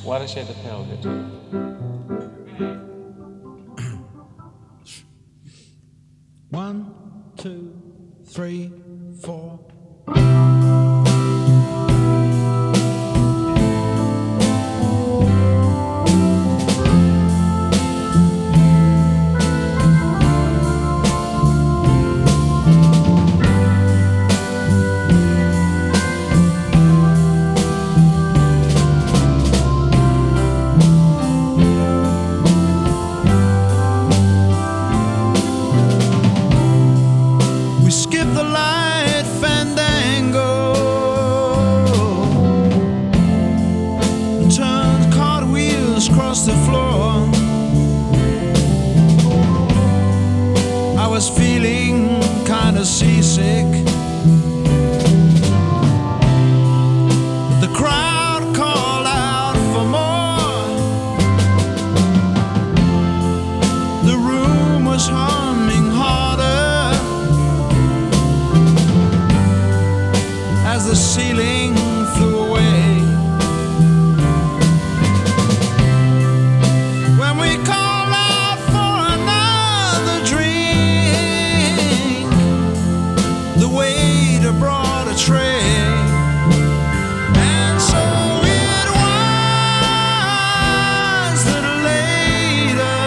Why does she have to pay all of it to you? One, two, three, four. Skip the light fandango, turn cartwheels across the floor. I was feeling kinda seasick. The crowd called out for more. The room was humming harder as the ceiling flew away. When we called out for another drink, the waiter brought a tray. And so it was that later,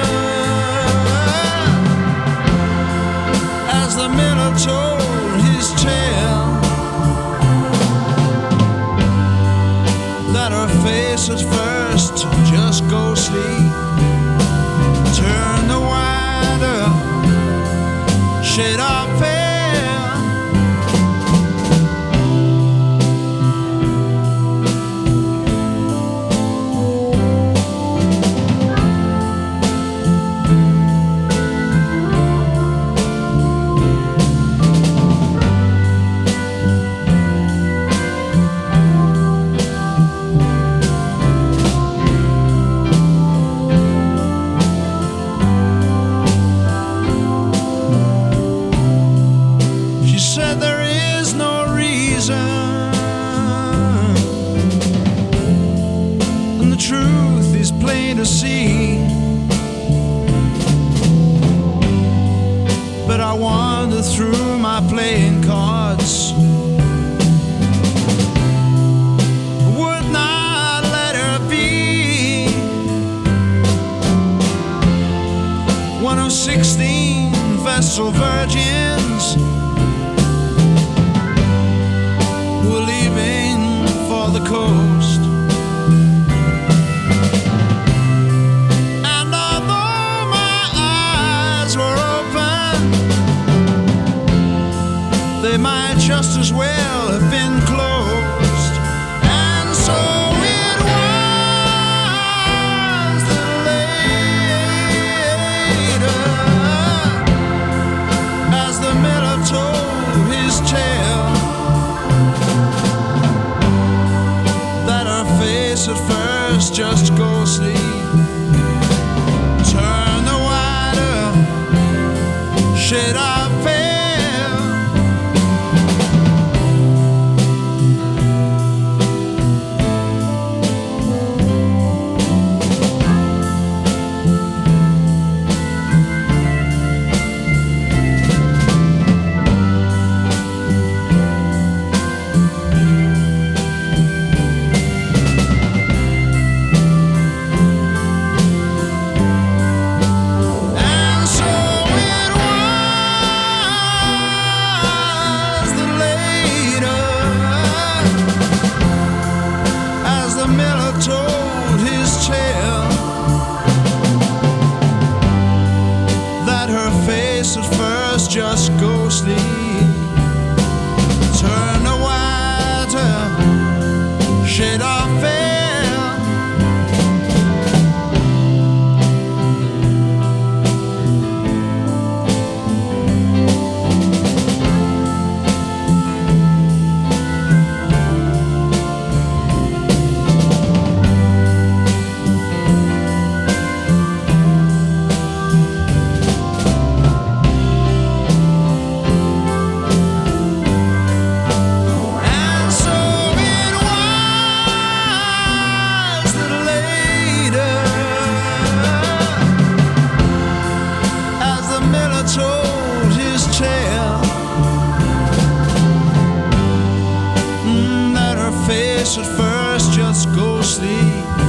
as the miller told his tale, that her face at first just ghostly turned the wider shade of pale. She said there is no reason, and the truth is plain to see. But I wandered through my playing cards, would not let her be one of 16 Vestal virgins who were leaving for the coast. And although my eyes were open, they might just as well have been closed. And so it was that later, as the miller told his tale, that her face at first just ghostly turned the wider shade of pale. And so it was that later, as the miller told his tale, that her face at first just ghostly turned a whiter shade of pale. sleep.